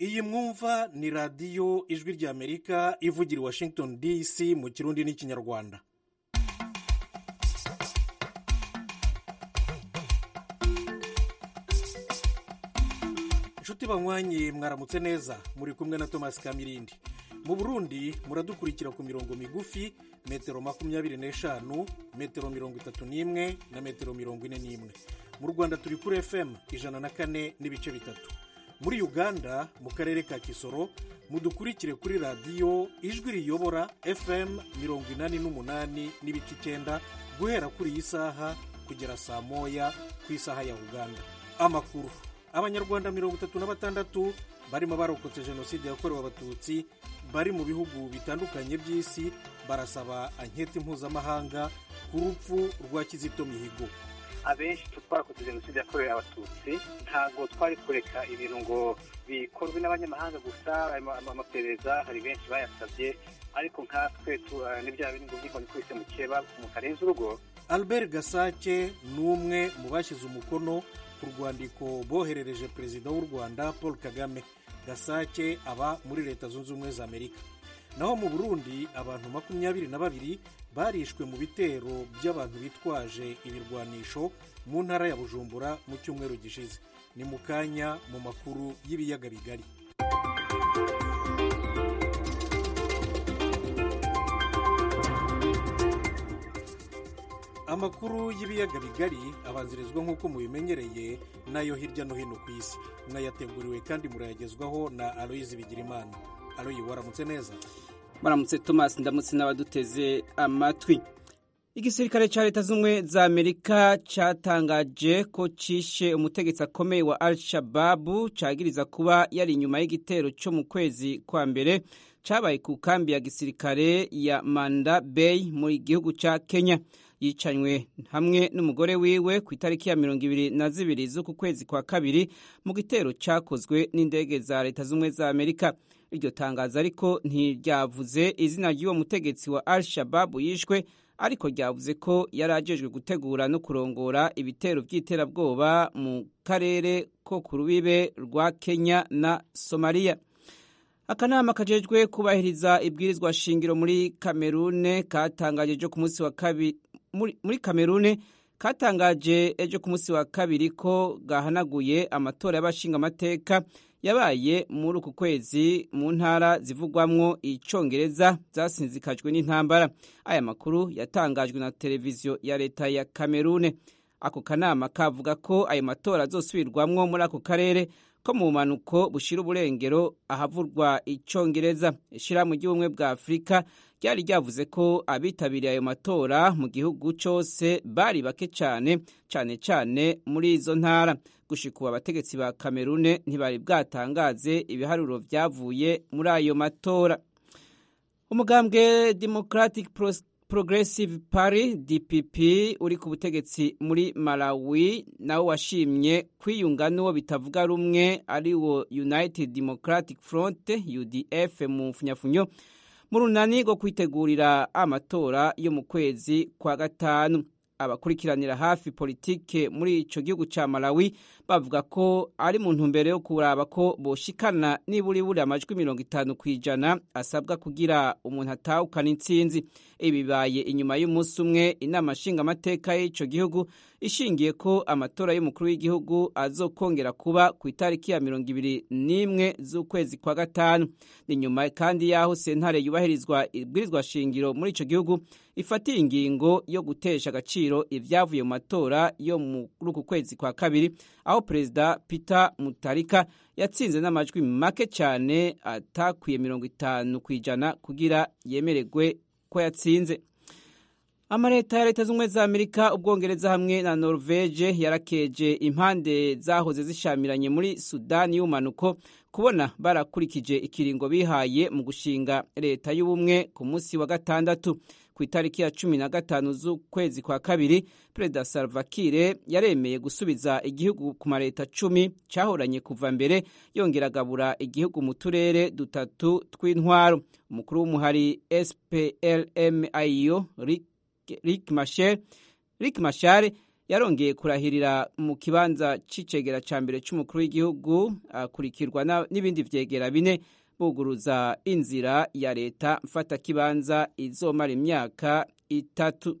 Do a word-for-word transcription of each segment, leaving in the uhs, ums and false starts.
iyi mwumva ni radiyo ijwi ry'Amerika ivugira i Washington D C mu kirundi n'ikinyarwanda. inshuti banywanyi mwaramutse neza, muri kumwe na Thomas Kamirindi. Mu Burundi muradukurikira ku mirongo migufi metero makumyabiri n'eshanu, metero mirongo itatu n'imwe na metero mirongo ine n'imwe. Mu Rwanda turi kuri F M ijana na kane n'ibice bitatu. Muri Uganda mu karere ka Kisoro mudukurikire kuri radiyo ijwi riyobora F M mirongo inani n'umunani n'ibice icyenda guhera kuri iyi saha kugera saa moya ku isaha ya Uganda. Amakuru: Abanyarwanda mirongo itatu na batandatu barimo barokotse jenoside yakorewe abatutsi bari mu bihugu bitandukanye by'isi barasaba anketi mpuzamahanga ku rupfu rwa Kizito Mihigo. Abenshi twakoze jenoside yakorewe abatutsi ntabwo twari kureka ibintu ngo bikorwe n'abanyamahanga gusa, amaperereza hari benshi bayasabye, ariko nkatwe n'ibya bintu ngo kwise mu keba mu karenze urugo. Albert Gasake ni umwe mu bashyize umukono ku rwandiko boherereje perezida w'u Rwanda Paul Kagame. Gasake aba muri Leta Zunze Ubumwe za Amerika. Naho mu Burundi abantu makumyabiri na babiri barishwe mu bitero by'abantu bitwaje ibirwanisho mu ntara ya Bujumbura mu cyumweru gishize. Ni mu kanya mu makuru y'ibiyaga bigari. Amakuru y'ibiyaga bigari abanzirizwa nk'uko mubimenyereye nayo hirya no hino ku isi. Mwayateguriwe kandi murayagezwaho na Aloyizi Bigirimana. Aloyi, waramutse neza? Baramutse Thomas, ndamutse n'abaduteze amatwi. Igisirikare ca Leta Zunze za Amerika catangaje ko cishe umutegetsi akomeye wa Al-Shabaab cagiriza kuba yari inyuma y'igitero cyo mu kwezi kwa mbere cabaye ku kambi ya gisirikare ya Manda Bay mu gihugu ca Kenya. Yicanywe hamwe n'umugore wiwe ku itariki ya mirongo ibiri na zibiri z'uku kwezi kwa kabiri mu gitero cakozwe n'indege za Leta Zunze za Amerika. Iryo tangazo ariko ntiryavuze izina ry'uwo mutegetsi wa Al-Shabaab yishwe, ariko ryavuze ko yari ajejwe gutegura no kurongora ibitero by'iterabwoba mu karere ko ku rubibe rwa Kenya na Somalia. Akanama kajejwe kubahiriza ibwirizwa shingiro muri Kamerune katangaje ejo ku munsi wa kabiri muri, muri Kamerune katangaje ejo ku munsi wa kabiri ko gahanaguye amatora y'abashinga amateka yabaye muri uku kwezi mu ntara zivugwamwo icongereza zasinzikajwe n'intambara. Aya makuru yatangajwe na televiziyo ya leta ya Kamerune. Ako kanama kavuga ko ayo matora azosubirwamwo muri ako karere ko mu manuko bushira uburengero ahavurwa icongereza. Ishirahamwe ry'ubumwe bwa Afurika ryari ryavuze ko abitabiriye ayo matora mu gihugu cyose bari bake cyane cyane cyane muri izo ntara. Gushika abategetsi ba Kamerune ntibari bwatangaze ibiharuro vyavuye muri ayo matora. Umugambwe Democratic Progressive Party D P P uri ku butegetsi muri Malawi nawo washimye kwiyunga n'uwo bitavuga rumwe ari wo United Democratic Front U D F mu mfunyafunyo mu runani rwo kwitegurira amatora yo mu kwezi kwa gatanu. Abakurikiranira hafi politike muri ico gihugu ca Malawi bavuga ko ari mu ntumbero yo kuraba ko boshikana niburi buri amajwi mirongo itanu kwijana asabwa kugira umuntu atahukana intsinzi. Ibibaye inyuma y'umunsi umwe inama nshinga amateka y'ico gihugu ishingiye ko amatora y'umukuru w'igihugu azokongera kuba ku itariki ya mirongo ibiri n'imwe z'ukwezi kwa gatanu. Ni nyuma kandi yaho sentare yubahirizwa ibwirizwa shingiro muri ico gihugu ifatiye ingingo yo gutesha agaciro ivyavuye mu matora yo muri uku kwezi kwa kabiri, aho Perezida Peter Mutharika yatsinze n'amajwi make cyane atakwiye mirongo itanu kwijana kugira yemererwe ko yatsinze. Amaleta ya Leta Zunze za Amerika, Ubwongereza hamwe na Norvege yarakeje impande zahoze zishamiranye muri Sudani y'umanuko kubona barakurikije ikiringo bihaye mu gushinga leta y'ubumwe ku munsi wa gatandatu. Ku itariki ya cumi na gatanu z'ukwezi kwa kabiri, Perezida Salva Kiir yaremeye gusubiza igihugu ku maleta cumi cyahoranye kuva mbere, yongera agabura igihugu mu turere dutatu tw'intwaro. Umukuru w'umuhari S P L M I O Riek Machar Riek Machar yarongeye kurahirira mu kibanza c'icegera ca mbere c'umukuru w'igihugu akurikirwa n'ibindi vyegera bine buguruza inzira ya leta mfata kibanza izomara imyaka itatu.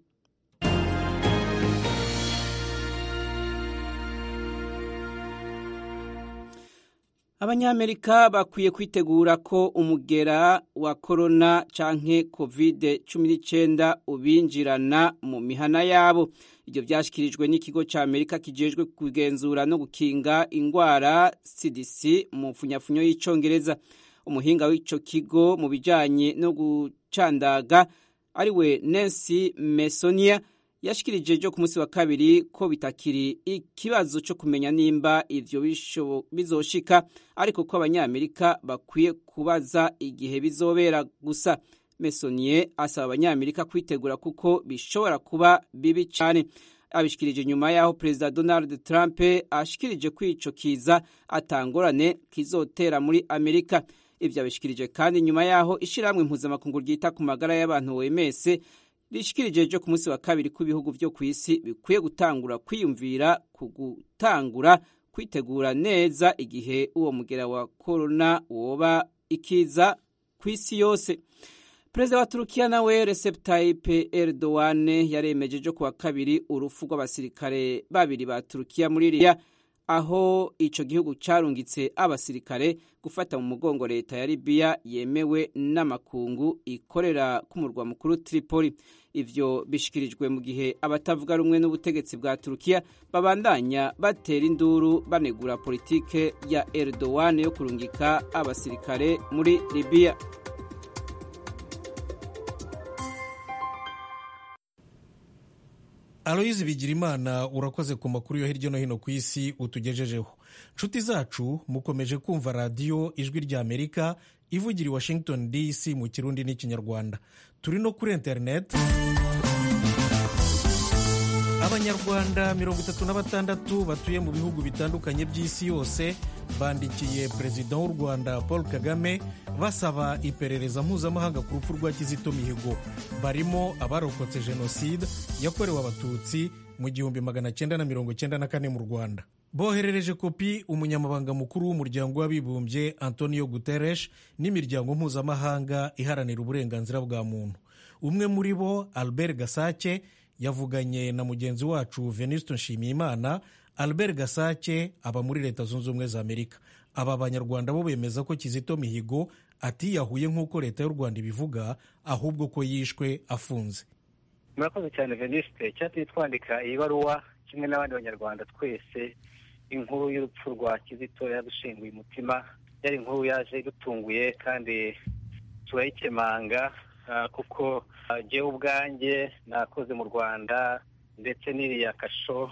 Abanyamerika bakwiye kwitegura ko umugera wa corona canke covid cumi n'icenda ubinjirana mu mihana yabo. Ibyo byashikirijwe n'ikigo ca Amerika kijejwe kugenzura no gukinga ingwara C D C mu mfunyafunyo y'icongereza. Umuhinga w'ico kigo mu bijanye no gucandaga ariwe Nancy Mesonia yashikirije jo ku munsi wa kabiri ko bitakiri ikibazo cyo kumenya nimba ivyo bizoshika, ariko ko abanyamerika bakwiye kubaza igihe bizobera gusa. Mesonie asaba abanyamerika kwitegura kuko bishobora kuba bibi cyane. Abishikirije nyuma yaho Perezida Donald Trump ashikirije kwico kiza atangorane kizotera muri Amerika. Ivyo abishikirije kandi nyuma yaho ishiramwe mpuzamakungu ryita ku magara y'abantu O M S rishikirije jo ku munsi wa kabiri ku bihugu vyo kwisi bikwiye gutangura kwiyumvira kugutangura kwitegura neza igihe uwo mugera wa corona woba ikiza kwisi yose. Perezida wa Turukiya nawe Recep Tayyip Erdogan yaremeje jo ku wa kabiri urufu rw'abasirikare babiri ba Turukiya muri Libya, aho ico gihugu carungitse abasirikare gufata mu mugongo leta ya Libya yemewe n'amakungu ikorera ku murwa mukuru Tripoli. Ivyo bishikirijwe mu gihe abatavuga rumwe n'ubutegetsi bwa Turukiya babandanya batera induru banegura politike ya Erdogan yo kurungika abasirikare muri Libya. Aloyizi Bigirimana, urakoze ku makuru yo hirya no hino ku isi utugejejeho. Nshuti zacu, mukomeje kumva radiyo Ijwi rya Amerika ivugira i Washington D C mu Kirundi n'Ikinyarwanda. Turi no kuri internet. Abanyarwanda mirongo itatu na batandatu batuye mu bihugu bitandukanye by'isi yose bandikiye Perezida w'u Rwanda Paul Kagame basaba iperereza mpuzamahanga ku rupfu rwa Kizito Mihigo. Barimo abarokotse jenoside yakorewe abatutsi mu gihumbi magana cyenda na mirongo cyenda na kane mu Rwanda. Boherereje kopi umunyamabanga mukuru w'umuryango w'abibumbye Antonio Guterres n'imiryango mpuzamahanga iharanira uburenganzira bwa muntu. Umwe muri bo Albert Gasake yavuganye na mugenzi wacu Venuste Nshimiyimana. Albert Gasake aba muri Leta Zunze Ubumwe za Amerika. Aba banyarwanda bo bemeza ko Kizito Mihigo atiyahuye nk'uko leta y'u Rwanda ibivuga, ahubwo ko yishwe afunze. Murakoze cyane Venuste. Cyatumye twandika iyi baruwa kimwe n'abandi banyarwanda twese, inkuru y'urupfu rwa Kizito yadushenguye umutima. Yari inkuru yaje idutunguye kandi turayikemanga, uh, kuko uh, jewe ubwanjye nakoze mu Rwanda ndetse n'iriya kasho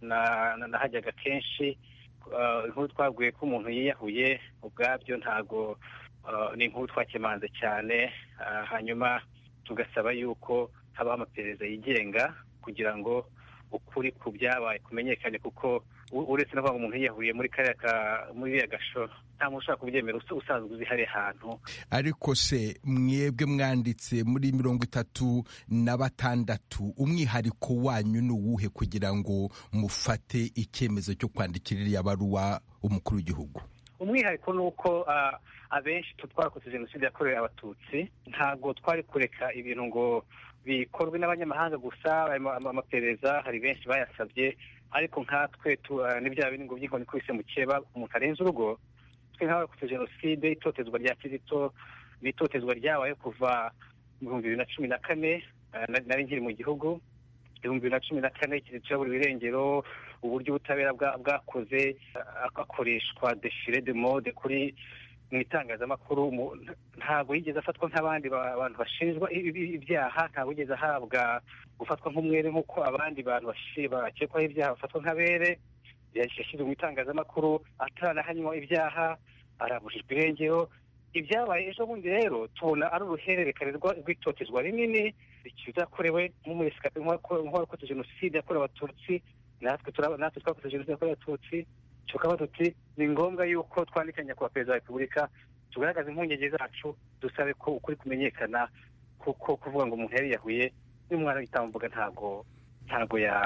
na nahajyaga kenshi. Uh, inkuru twaguye ko umuntu yiyahuye ubwabyo ntago uh, ni inkuru twakemanze cyane. Uh, hanyuma tugasaba yuko habaho amaperereza yigenga kugira ngo ukuri ku byabaye kumenyekane, kuko uretse no kuvuga umuntu yiyahuye muri kariya muri iriya gasho nta muntu ushaka kubyemera usanzwe uzi hari ahantu. Ariko se mwebwe mwanditse muri mirongo itatu na batandatu, umwihariko wanyu ni uwuhe kugira ngo mufate icyemezo cyo kwandikira iriya baruwa umukuru w'igihugu? Umwihariko ni uko uh, abenshi twakoze jenoside yakorewe abatutsi, ntabwo twari kureka ibintu ngo bikorwe n'abanyamahanga gusa. Amaperereza hari benshi bayasabye, ariko nkatwe n'ibya bindi ngo by'inkoni kubise mu keba umuntu arenze urugo. Twe nk'abakoze jenoside, itotezwa rya Kizito n'itotezwa ryabaye kuva mu bihumbi bibiri na cumi na kane, nari nkiri mu gihugu. Ibihumbi bibiri na cumi na kane Kizito yaburiwe irengero, uburyo ubutabera bwakoze akoreshwa defile de mode kuri mu itangazamakuru. Ntabwo yigeze afatwa nk'abandi bantu bashinjwa ibyaha, ntabwo yigeze ahabwa gufatwa nk'umwere nk'uko abandi bantu bakekwaho ibyaha bafatwa nk'abere. Yashyizwe mu itangazamakuru ataranahanywa ibyaha, arabujijwe irengero. Ibyabaye ejo bundi rero tubona ari uruhererekane rw'itotezwa rinini ryakorewe nk'umuyesikate nk'uwakoze jenoside yakorewe abatutsi. natwe natwe twakoze jenoside yakorewe abatutsi. Tukaba tuti ni ngombwa yuko twandikanya kwa Perezida wa Repubulika tugaragaza impungenge zacu, dusabe ko ukuri kumenyekana, kuko kuvuga ngo umuntu yari yahuye n'umwana w'itambuga ntago ntago ya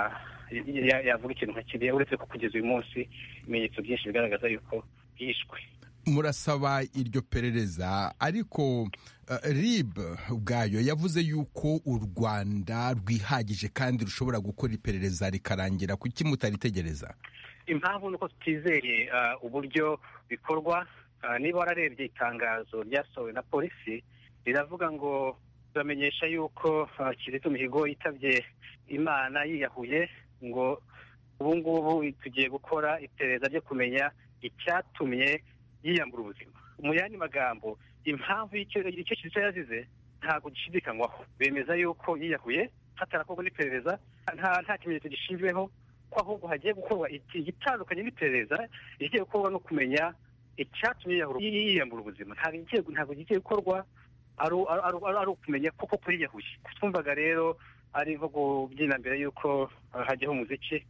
yavuga ikintu nka kiriya, uretse ko kugeza uyu munsi ibimenyetso byinshi bigaragaza yuko yishwe. Murasaba iryo perereza, ariko uh, R I B ubwayo yavuze yuko u Rwanda rwihagije kandi rushobora gukora iperereza rikarangira. Kuki mutaritegereza? Impamvu nuko tutizeye uh, uburyo bikorwa. Uh, niba wararebye itangazo ryasohowe na polisi riravuga ngo turamenyesha yuko uh, Kizito Mihigo yitabye Imana yiyahuye, ngo ubu ngubu tugiye gukora iperereza ryo kumenya icyatumye yiyambura ubuzima. Mu yandi magambo, impamvu y'icyo Kizito yazize ntabwo gishidikanywaho. Bemeza yuko yiyahuye hatarakorwa n'iperereza, nta nta kimenyetso gishinzweho, ko ahubwo hagiye gukorwa igitandukanye n'iperereza igiye gukorwa no kumenya icyatumye yiyambura ubuzima. Ntabwo gigiye gukorwa ari ukumenya koko ko yiyahuye. Twumvaga rero ari nko kubyina mbere y'uko hajyaho umuziki,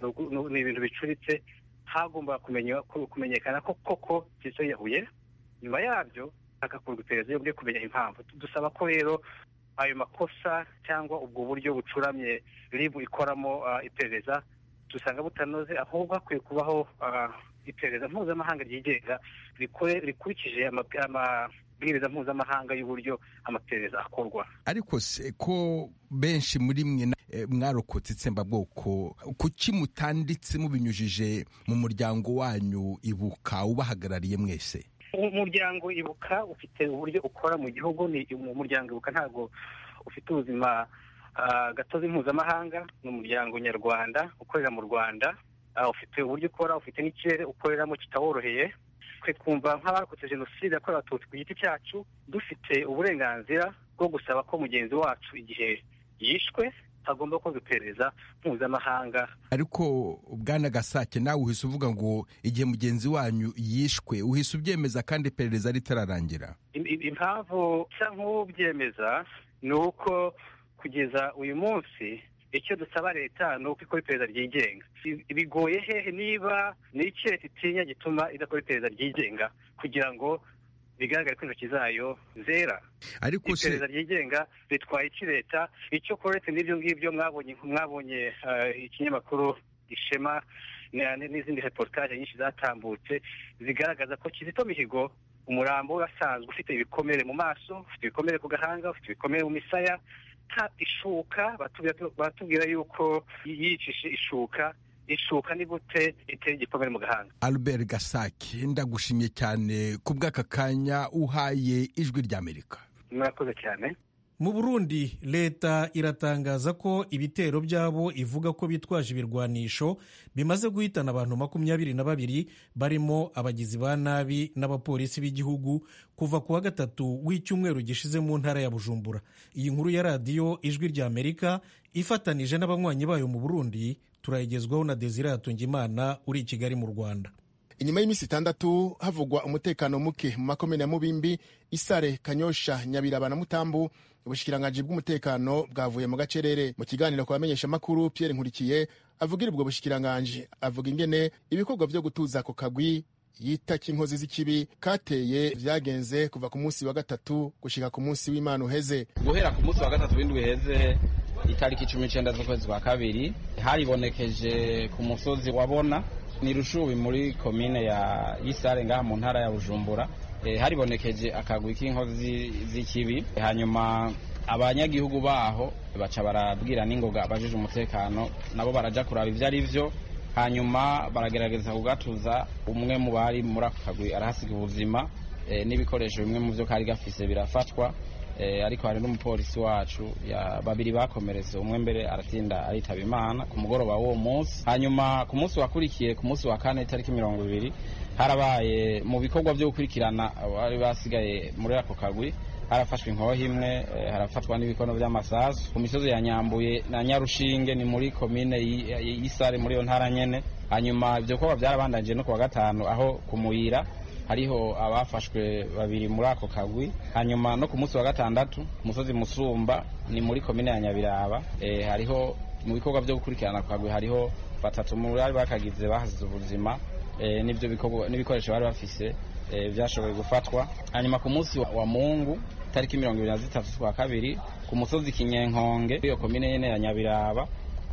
ni ibintu bicuritse. Hagomba kumenyekana ko koko Kizito yiyahuye, nyuma yabyo hagakorwa iperereza ryo kumenya impamvu. Dusaba ko rero ayo makosa cyangwa ubwo buryo bucuramye R I B ikoramo iperereza dusanga butanoze, ahubwo hakwiye kubaho iperereza mpuzamahanga ryigenga rikurikije amabwiriza mpuzamahanga y'uburyo amaperereza akorwa. Ariko se ko benshi muri mwe mwarokotse itsembabwoko, kuki mutanditse mubinyujije mu muryango wanyu Ibuka ubahagarariye mwese? Umuryango Ibuka ufite uburyo ukora mu gihugu. Ni umuryango Ibuka ntabwo ufite ubuzima uh, gatozi mpuzamahanga. Ni umuryango nyarwanda ukorera mu Rwanda. Uh, ufite uburyo ukora, ufite n'ikirere ukoreramo kitaworoheye. Twe twumva nk'abarokotse jenoside yakorewe Abatutsi ku giti cyacu dufite uburenganzira bwo gusaba ko mugenzi wacu igihe yishwe hagomba ko iperereza mpuzamahanga. Ariko Bwana Gasake, nawe uhise uvuga ngo igihe mugenzi wanyu yishwe uhise ubyemeza kandi iperereza ritararangira. Impamvu nsa nk'ubyemeza ni uko kugeza uyu munsi icyo dusaba leta ni uko ikora iperereza ryigenga. Bigoye hehe niba n'icyo itinya gituma idakora iperereza ryigenga kugira ngo bigaragare ko intoki zayo zera. Ariko se iperereza ryigenga bitwaye iki leta? Icyo koretse n'ibyo ngibyo mwabonye mwabonye uh, ikinyamakuru Ishema n'izindi reportage nyinshi zatambutse zigaragaza ko Kizito Mihigo umurambo wasanzwe ufite ibikomere mu maso, ufite ibikomere ku gahanga, ufite ibikomere mu misaya, ta ishuka batubwira yuko yicishe ishuka. Ishuka ni gute iteye igikomere mu gahanga? Albert Gasake, ndagushimye cyane ku bw'aka kanya uhaye Ijwi ry'Amerika. Murakoze cyane. Mu Burundi leta iratangaza ko ibitero byabo ivuga ko bitwaje ibirwanisho bimaze guhitana abantu makumyabiri na babiri barimo abagizi ba nabi n'abapolisi b'igihugu kuva ku wa gatatu w'icyumweru gishize mu ntara ya Bujumbura. Iyi nkuru ya radiyo Ijwi ry'Amerika ifatanije n'abanywanyi bayo mu Burundi turayigezwaho na Desire Hatungimana uri i Kigali mu Rwanda. Inyuma y'iminsi itandatu havugwa umutekano muke mu makomine ya Mubimbi, Isare, Kanyosha, Nyabiraba na Mutambu, ubushikiranganji bw'umutekano bwavuye mu gacerere. Mu kiganiro ku bamenyesha makuru, Pierre Nkurikiye avugira ubwo bushikiranganji avuga ingene ibikorwa vyo gutuza ako kagwi yita kinkozi z'ikibi kateye vyagenze kuva ku munsi wa gatatu gushika ku munsi w'Imana uheze. Guhera ku munsi wa gatatu w'indwi heze itariki cumi n'icenda z'ukwezi kwa kabiri haribonekeje ku musozi wabona ni Rushubi muri komine ya Isare ngaha mu ntara ya Bujumbura. E, haribonekeje akagwi k'inkozi z'ikibi, hanyuma abanyagihugu baho baca barabwira n'ingoga abajije umutekano nabo baraja kuraba ivyo ari vyo, hanyuma baragerageza kugatuza. Umwe mu bari muri ako kagwi arahasiga ubuzima, e, n'ibikoresho bimwe mu vyo kari gafise birafatwa. E, ariko hari n'umupolisi wacu ya babiri bakomeretse, umwe mbere aratinda aritaba Imana ku mugoroba w'uwo munsi. Hanyuma ku munsi wakurikiye, ku munsi wa kane itariki mirongo ibiri, harabaye mu bikorwa byo gukurikirana bari basigaye muri ako kagwi, harafashwe inkoho imwe, e, harafatwa n'ibikono by'amasasu ku misozi ya Nyambuye na Nyarushinge ni muri komine y'Isare muri yo ntara nyene. Hanyuma ibyo bikorwa byarabandanje no ku wa gatanu aho kumuyira hariho abafashwe babiri muri ako kagwi. Hanyuma no ku munsi wa gatandatu ku musozi Musumba ni muri komine ya Nyabiraba, e, hariho mu bikorwa byo gukurikirana kagwi hariho batatu muri bakagize bahasize ubuzima, e, n'ibyo bikorwa n'ibikoresho bari bafise e, byashoboye gufatwa. Hanyuma ku munsi wa, wa Mungu tariki mirongo ibiri na zitatu z'ukwa kabiri ku musozi Kinyenkonge iyo komine yene ya Nyabiraba,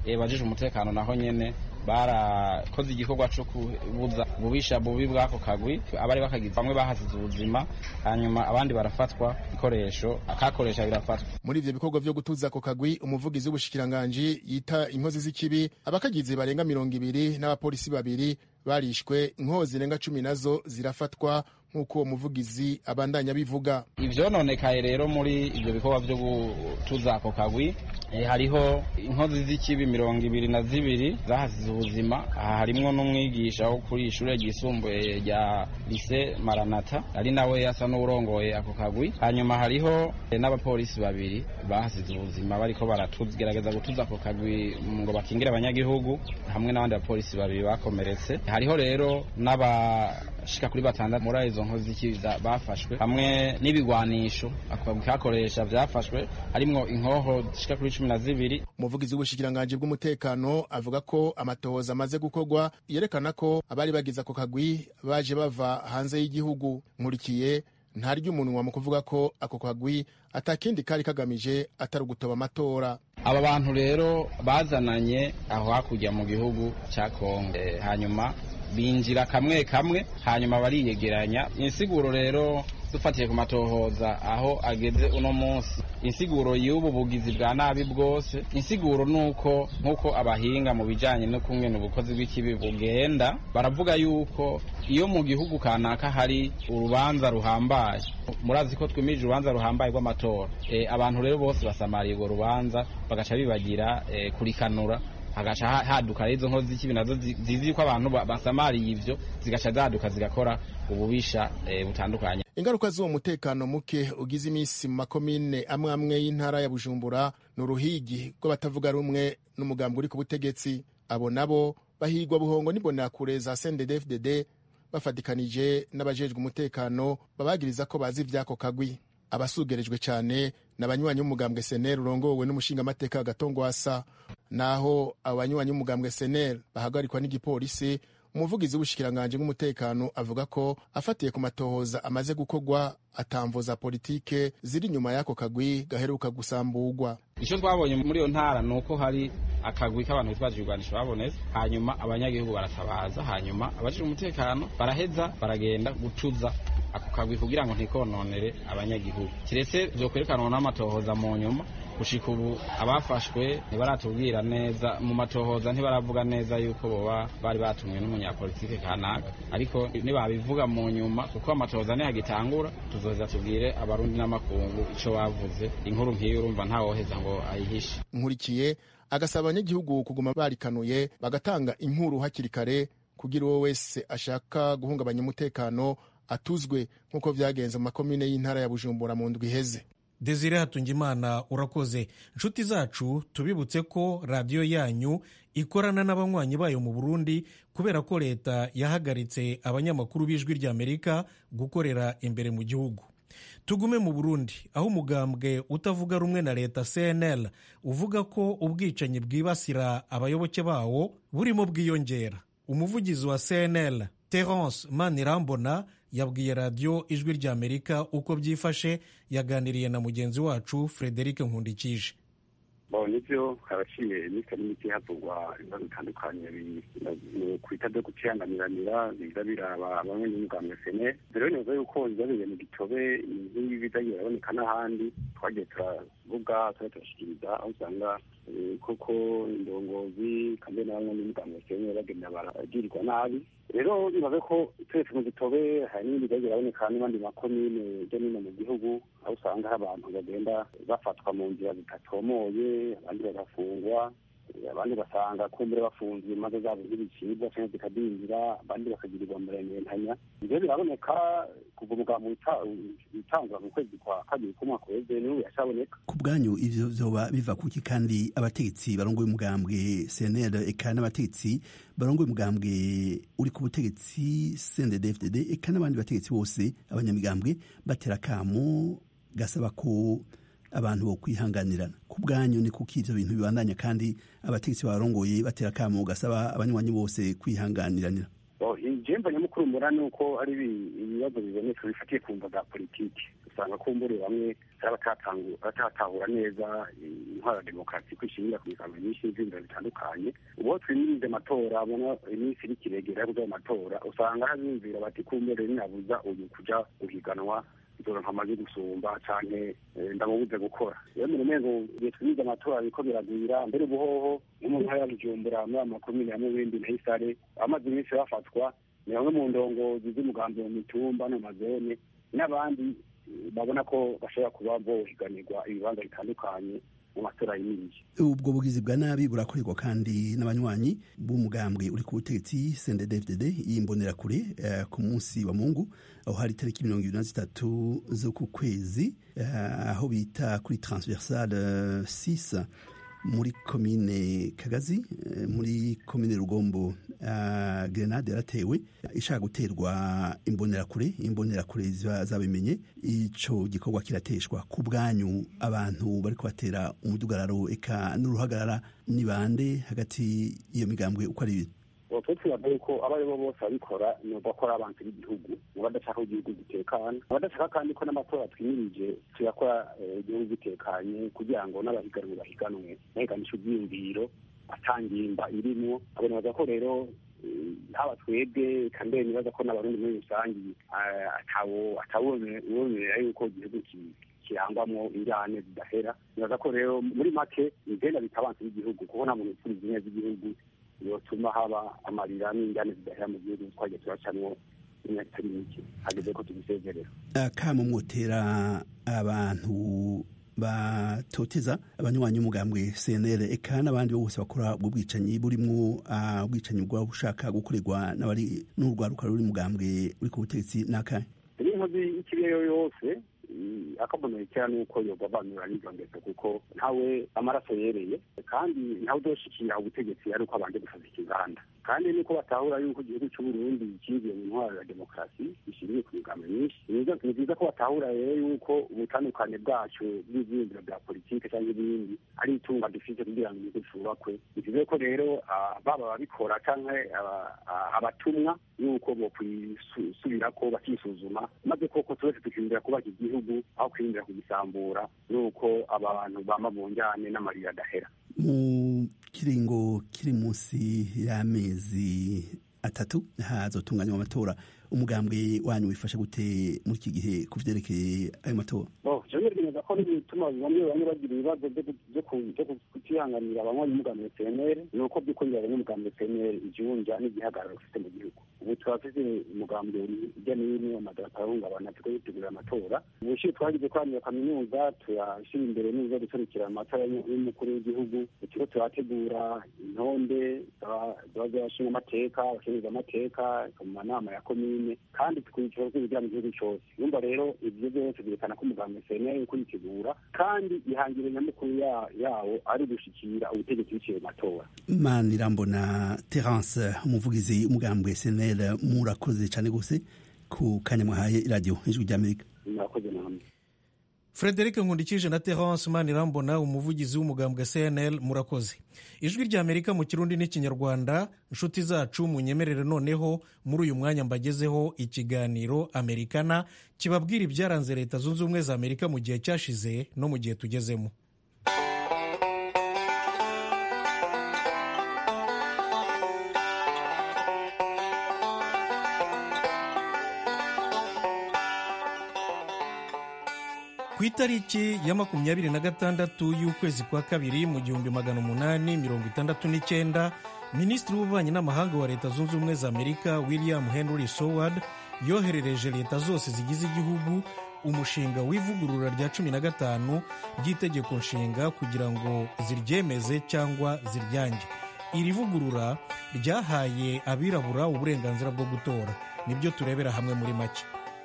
bajije umutekano naho nyene barakoze igikorwa cyo kubuza ububisha bubi bw'ako kagwi, abari bakagize bamwe bahasize ubuzima, hanyuma abandi barafatwa, ikoresho akakoresha birafatwa. Muri ivyo bikorwa vyo gutuza ako kagwi, umuvugizi w'ubushikiranganji yita inkozi z'ikibi, abakagize barenga mirongo ibiri n'abapolisi babiri barishwe, inkozi zirenga cumi nazo zirafatwa nk'uko umuvugizi abandanya bivuga. Ivyononekaye rero muri ivyo bikorwa vyo gutuza ako kagwi, e, hariho inkozi z'ikibi mirongo ibiri na zibiri zahasize ubuzima. Aha harimwo n'umwigisha wo kuri ishure ryisumbuye rya Lycée Maranatha ari nawe yasa n'urongoye ako kagwi. Hanyuma hariho e, n'abapolisi babiri bahasize ubuzima bariko baratugerageza gutuza ako kagwi ngo bakingire abanyagihugu, hamwe n'abandi bapolisi babiri bakomeretse. Hariho rero n'abashika kuri batandatu muri izo nkozi z'ikibi bafashwe, hamwe n'ibigwanisho ako kakoresha vyafashwe, harimwo inkoho zishika kuri cumi na zibiri. Umuvugizi w'ubushikiranganji bw'umutekano avuga ko amatohoza amaze gukorwa yerekana ko abari bagize ako kagwi baje bava hanze y'igihugu. Nkurikiye ntarya umunwa mu kuvuga ko ako kagwi atakindi kari kagamije atari ugutoba amatora. Aba bantu rero bazananye aho hakurya mu gihugu ca Kongo, hanyuma binjira kamwe kamwe, hanyuma bariyegeranya. Insiguro rero dufatiye ku matohoza aho ageze uno munsi, insiguro y'ubu bugizi bwa nabi bwose, insiguro nuko nkuko abahinga mu bijanye no kumwe n'ubukozi bw'ikibi bugenda baravuga yuko iyo mu gihugu kanaka hari urubanza ruhambaye, murazi ko twimije urubanza ruhambaye rw'amatora, e, abantu rero bose basamariye urwo rubanza bagaca bibagira e, kurikanura, hagaca haduka izo nkozi z'ikibi nazo zizi ko abantu basamariye ivyo zigaca zaduka zigakora ububisha e, butandukanye. Ingaruka z'uwo mutekano muke ugize imisi mu makomine amwe amwe y'intara ya Bujumbura n'uruhigi rw'abatavuga rumwe n'umugambi uri ku butegetsi. Abo nabo bahigwa buhongo n'imbonakure za C N D D F D D bafatikanije n'abajejwe umutekano babagiriza ko bazi ivy'ako kagwi. Abasugerejwe cyane n'abanywanyi b'umugambwe S N L urongowe n'umushingamateka Gatongwasa, naho abanywanyi b'umugambwe S N L bahagarikwa n'igipolisi. Umuvugizi w'ubushikiranganji bw'umutekano avuga ko afatiye ku matohoza amaze gukorwa atamvo za politike ziri nyuma y'ako kagwi gaheruka gusamburwa. Ico twabonye muri iyo ntara nuko hari akagwi k'abantu bitwaje ibigwanisho babonetse, hanyuma abanyagihugu baratabaza, hanyuma abajije umutekano baraheza baragenda gucuza ako kagwi kugira ngo ntikononere abanyagihugu. Kiretse byo kwerekanwa n'amatohoza mu nyuma, gushika ubu abafashwe ntibaratubwira neza, mu matohoza ntibaravuga neza yuko boba bari batumwe n'umunyapolitike kanaka, ariko nibabivuga mu nyuma kuko amatohoza ntihagitangura tuzoheza tubwire abarundi n'amakungu ico bavuze. Inkuru nk'iyo urumva ntawoheza ngo ayihishe. Nkurikiye agasaba abanyagihugu kuguma barikanuye bagatanga inkuru hakiri kare kugira uwo wese ashaka guhungabanya umutekano atuzwe nk'uko vyagenze mu makomine y'intara ya Bujumbura mu ndwi iheze. Desire Hatungimana urakoze. Nshuti zacu tubibutse ko radiyo yanyu ikorana n'abanywanyi bayo mu Burundi kubera ko leta yahagaritse abanyamakuru b'ijwi rya Amerika gukorera imbere mu gihugu. Tugume mu Burundi aho umugambwe utavuga rumwe na leta C N L uvuga ko ubwicanyi bwibasira abayoboke bawo burimo bwiyongera. Umuvugizi wa C N L Terence Manirambona yabwiye radiyo ijwi rya Amerika uko byifashe, yaganiriye na mugenzi wacu Frederic Nkundikije. Bo nivyo haraciye imisi n'imiti havugwa ibibazo bitandukanye kwita byo guciranganiranira biza biraba bamwe n'umugambi S N L. Rero neza yuko bizabiye mu Gitobe ibi bizagiye biraboneka n'ahandi twagiye turavuga turashikiriza aho usanga koko indongozi kandi n'abamwe n'umugambi S N L bagenda baragirirwa nabi. Rero bibaze ko twese mu Gitobe hari n'ibindi bizagiye biraboneka n'abandi makomine hirya no hino mu gihugu, aho usanga abantu bagenda bafatwa mu nzira zitatomoye, abandi bagafungwa, abandi basanga kumbure bafunzwe imanza zabo z'ibicibwa cyangwa zikadinjira, abandi bakagirirwa murentanya. Ibyo biraboneka kuva umugambi witangwa mu kwezi kwa kabiri k'umwaka w'ejo n'ubu yashaboneka. Ku bwanyu ivyo vyoba biva kuki? Kandi abategetsi barongoye umugambwe C N L eka n'abategetsi barongoye umugambwe uri ku butegetsi C N D D F D D eka n'abandi bategetsi bose abanyamigambwe batera kamo gasaba ko abantu bo kwihanganirana. Ku bwanyu ni kuki ivyo bintu bibandanya kandi abategetsi barongoye batera kamo gasaba abanywanyi bose kwihanganiranira? Bo ijembo nyamukuru mbona nuko ari ibibazo biboneka bifatiye ku mva za politiki. usanga kumbure bamwe batatahura neza intwara ya demokarasi kwishingira ku migambi myinshi y'ibindi bitandukanye. Ubwo twimirije amatora abona iminsi iri kiregera yo kuja mu matora usanga hazumvira bati kumbure ninabuza uyu kuja guhiganwa nzora nkamaze gusumba canke ndamubuze gukora. Rero mu rumengo igihe twimirije amatora biriko biragwira mbere ubuhoho nko mu ntara ya Bujumbura muri amakomine ya Mubindi na Isare amaze iminsi bafatwa ni bamwe mu ndongozi z'umugambi mu mitumba no mazone n'abandi babona ko bashobora kuba bohiganirwa ibibanza bitandukanye mu matora y'imirije. Ubwo bugizi bwa nabi burakorerwa kandi n'abanywanyi b'umugambwe uri ku butegetsi C N D D F D D y'imbonerakure uh, ku munsi wa Mungu aho hari tariki mirongo ibiri na zitatu zo ku kwezi uh, aho bita kuri transversale uh, six muri komine Kagazi muri komine Rugombo. Uh, grenade yaratewe ishaka guterwa imbonerakure imbonerakure zabimenye ico gikorwa kirateshwa. Ku bwanyu abantu bari kubatera umudugararo eka n'uruhagarara ni bande hagati iyo migambwe uko ari ibiri? Twibaza ko abaribo bose abikora ni bakora abantu b'igihugu badashaka igihugu gitekana badashaka kandi ko n'amatora twimirije tuyakora igihugu gitekanye kugira ngo n'abahiganwe bahiganwe bahiganisha ibyiyumviro atangimba irimo abona ko rero haba twebwe kandi nibaza ko n'abarundi muri rusangi atawo atawone wonera yuko igihugu kirangwamwo ingane zidahera. Nibaza ko rero muri make igenda bitabanza igihugu kuko nta muntu ukuriza neza igihugu yotuma haba amarira n'ingane zidahera mu gihugu twagiye turacamwo imyaka itari mike hageze ko tubisezerera. Kama mwotera abantu batoteza abanywanyi umugambwe C N L eka n'abandi bose bakora ubwo bwicanyi burimwo ubwicanyi bwa bushaka gukorerwa n'abari n'urwaruka ruri mugambwe uri ku butegetsi n'akahe? Inkozi ikiriyo yose akabonera cyane uko yogabanura n'ibyo kuko ntawe amaraso yereye kandi ntawe udoshikira ubutegetsi ari uko abanje gusaza ikiganda kandi niko batahura yuko igihugu cy'u Burundi kigiye mu ntwaro ya demokarasi ishingiye ku migambi myinshi. Ni byiza ko batahura rero yuko ubutandukane bwacu bw'ivyiyumviro bya politike cyangwa ibindi ari itunga dufite kugira ngo igihugu cyubakwe. Ni byiza ko rero baba babikora cyangwa abatumwa yuko bo kwisubirako bakisuzuma maze koko twese tukiyumvira kubaka igihugu aho kwiyumvira kugisambura nuko abantu bama bunjane n'amarira adahera. Mu kiringo kiri munsi y'amezi atatu hazotunganywa amatora umugambwe wanyu wifasha gute muri iki gihe kuvyerekeye ayo matora? Oh, jewe neza ko bituma bamwe bamwe bagira ibibazo byo kutihanganira abanywanyi umugambwe C N L nuko byikongira abanywanyi umugambwe C N L ijunja n'igihagararo ufite mu gihugu. Ubu twafite umugambwe ujya n'imwe amadarapo ahungabana tugitegura amatora. Ubushi twagize kwanya kaminuza tuyashira imbere n'izo gukurikira amatora y'umukuru w'igihugu ikigo turategura intonde z'abashinga amateka abashinga amateka mu manama ya komine kandi twicira kugira mu gihugu cyose. Yumva rero ibyo byose byerekana ko umugambwe C N L kuritegura kandi ihangire nyamukuru yawo ari gushikira ubutegetsi biciye matora. Manirambona Terence umuvugizi umugambwe C N L murakoze cyane gose ku kanyamwahaye radio Ijwi ry'Amerika. Murakoze namwe. Frederic Nkundikije na Terence Manirambona umuvugizi w'umugambwe C N L murakoze. Ijwi ry'Amerika mu Kirundi n'Ikinyarwanda inshuti zacu munyemerere noneho muri uyu mwanya mbagezeho ikiganiro Amerikana kibabwira ibyaranze Leta Zunze Ubumwe za Amerika mu gihe cyashize no mu gihe tugezemo. Ku itariki ya makumyabiri na gatandatu y'ukwezi kwa kabiri mu gihumbi magana umunani mirongo itandatu n'icyenda Minisitiri w'Ububanyi n'Amahanga wa Leta Zunze Ubumwe za Amerika William Henry Seward yoherereje leta zose zigize igihugu umushinga w'ivugurura rya cumi na gatanu ry'itegeko nshinga kugira ngo ziryemeze cyangwa ziryange. Iri vugurura ryahaye abirabura uburenganzira bwo gutora. Nibyo turebera hamwe muri make.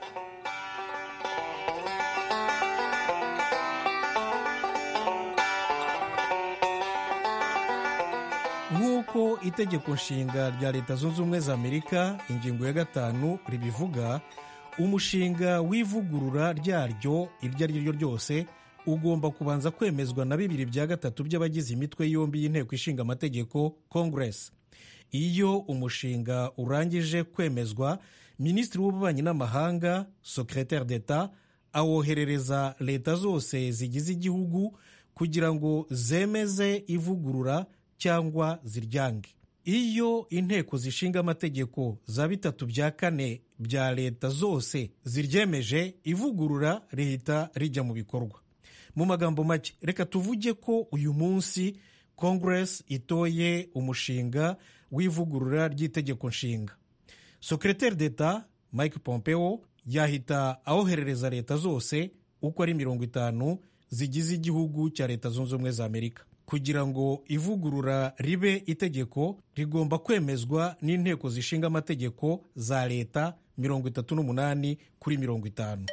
Nk'uko itegeko nshinga rya Leta Zunze Ubumwe za Amerika ingingo ya gatanu ribivuga, umushinga w'ivugurura ryaryo iryo ari ryo ryose ugomba kubanza kwemezwa na bibiri bya gatatu by'abagize imitwe yombi y'inteko ishinga amategeko Congress. Iyo umushinga urangije kwemezwa, Minisitiri w'Ububanyi n'Amahanga Secrétaire d'État awoherereza leta zose zigize igihugu kugira ngo zemeze ivugurura cyangwa ziryange. Iyo inteko zishinga amategeko za bitatu bya kane bya leta zose ziryemeje, ivugurura rihita rijya mu bikorwa. Mu magambo make, reka tuvuge ko uyu munsi Congress itoye umushinga w'ivugurura ry'itegeko nshinga. Secrétaire d'Etat Mike Pompeo yahita awoherereza leta zose uko ari mirongo itanu zigize igihugu cya Leta Zunze Ubumwe za Amerika. Kugira ngo ivugurura ribe itegeko, rigomba kwemezwa n'inteko zishinga amategeko za leta mirongo itatu n'umunani kuri mirongo itanu.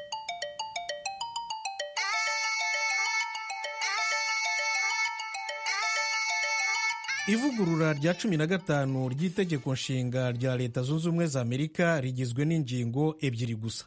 Ivugurura rya cumi na gatanu ry'itegeko nshinga rya Leta Zunze Ubumwe za Amerika rigizwe n'ingingo ebyiri gusa.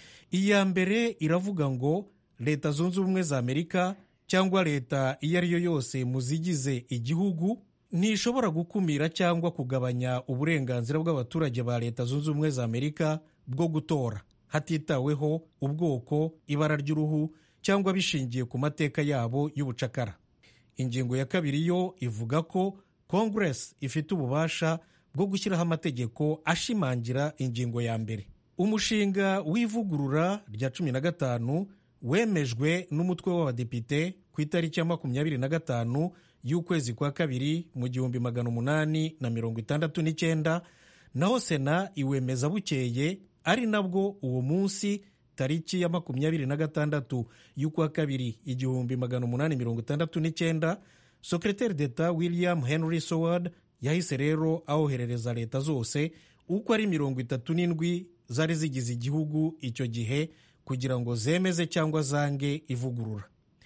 Iya mbere iravuga ngo Leta Zunze Ubumwe za Amerika cyangwa leta iyo ari yo yose mu zigize igihugu ntishobora gukumira cyangwa kugabanya uburenganzira bw'abaturage ba Leta Zunze Ubumwe za Amerika bwo gutora, hatitaweho ubwoko, ibara ry'uruhu cyangwa bishingiye ku mateka yabo y'ubucakara. Ingingo ya kabiri yo ivuga ko Congress ifite ububasha bwo gushyiraho amategeko ashimangira ingingo ya mbere. Umushinga w'ivugurura rya cumi na gatanu wemejwe n'umutwe w'abadepite ku itariki ya makumyabiri na gatanu y'ukwezi kwa kabiri mu gihumbi magana umunani na mirongo itandatu n'icyenda, naho sena iwemeza bukeye, ari nabwo uwo munsi tariki ya makumyabiri na gatandatu y'ukwa kabiri igihumbi magana umunani mirongo itandatu n'icyenda, Secrétaire d'Etat William Henry Seward yahise rero awoherereza leta zose uko ari mirongo itatu n'indwi zari zigize igihugu icyo gihe kugira ngo zemeze cyangwa zange ivugurura.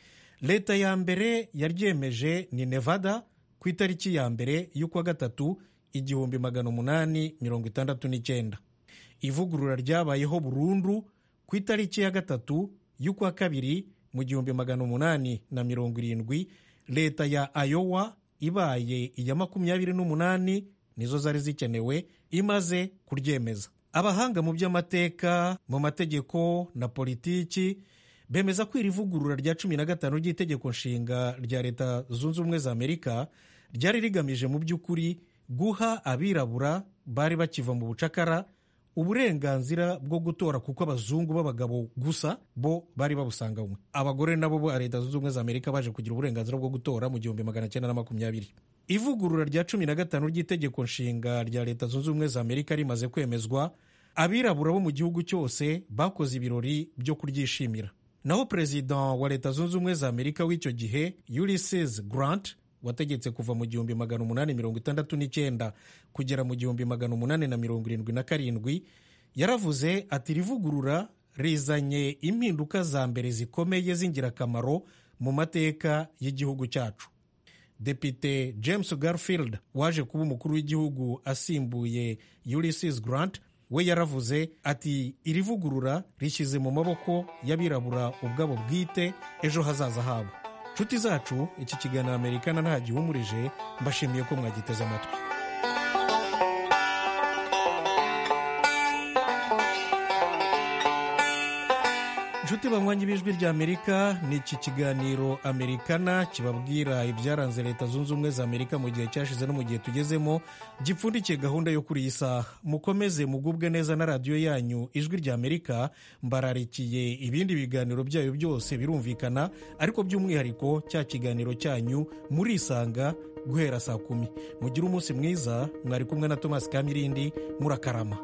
Leta ya mbere yaryemeje ni Nevada ku itariki ya mbere y'ukwa gatatu igihumbi magana umunani mirongo itandatu n'icyenda. Ivugurura ryabayeho burundu ku itariki ya gatatu y'ukwa kabiri mu gihumbi magana umunani na mirongo irindwi. Leta ya Iowa ibaye iya makumyabiri n'umunani, nizo zari zikenewe, imaze kuryemeza. Abahanga mu by'amateka, mu mategeko na politiki bemeza ko iri vugurura rya cumi na gatanu ry'itegeko nshinga rya Leta Zunze Ubumwe za Amerika ryari rigamije mu by'ukuri guha abirabura bari bakiva mu bucakara uburenganzira bwo gutora, kuko abazungu b'abagabo gusa bo bari babusanganywe. Abagore nabo ba Leta Zunze Ubumwe za Amerika baje kugira uburenganzira bwo gutora mu gihumbi magana cyenda na makumyabiri. Ivugurura rya cumi na gatanu ry'itegeko nshinga rya Leta Zunze Ubumwe za Amerika rimaze kwemezwa, abirabura bo mu gihugu cyose bakoze ibirori byo kuryishimira. Naho perezida wa Leta Zunze Ubumwe za Amerika w'icyo gihe Ulysses Grant wategetse kuva mu gihumbi magana umunani mirongo itandatu n'icyenda kugera mu gihumbi magana umunani na mirongo irindwi na karindwi, yaravuze ati rivugurura rizanye impinduka za mbere zikomeye z'ingirakamaro mu mateka y'igihugu cyacu. Depite James Garfield waje kuba umukuru w'igihugu asimbuye Ulysses Grant, we yaravuze ati iri vugurura rishyize mu maboko y'abirabura ubwabo bwite ejo hazaza habo. Nshuti zacu, iki kiganiro Amerikana nta gihumurije, mbashimiye ko mwagiteze amatwi. Nshuti banywanyi b'ijwi rya Amerika, ni iki kiganiro Amerikana kibabwira ibyaranze Leta Zunze Ubumwe za Amerika mu gihe cyashize no mu gihe tugezemo, gipfundikiye gahunda yo kuri iyi saha. Mukomeze mugubwe neza na radiyo yanyu Ijwi rya Amerika. Mbararikiye ibindi biganiro byayo byose birumvikana, ariko by'umwihariko cya kiganiro cyanyu murisanga guhera saa kumi. Mugire umunsi mwiza. Mwari kumwe na Thomas Kamirindi. Murakarama.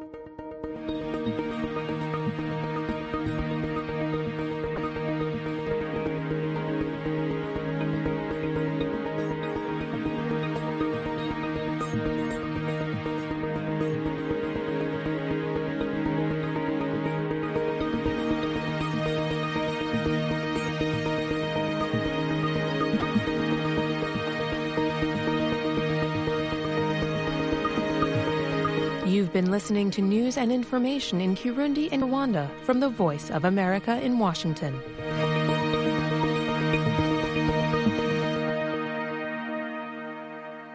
You've been listening to news and information in Kirundi and Rwanda from the Voice of America in Washington.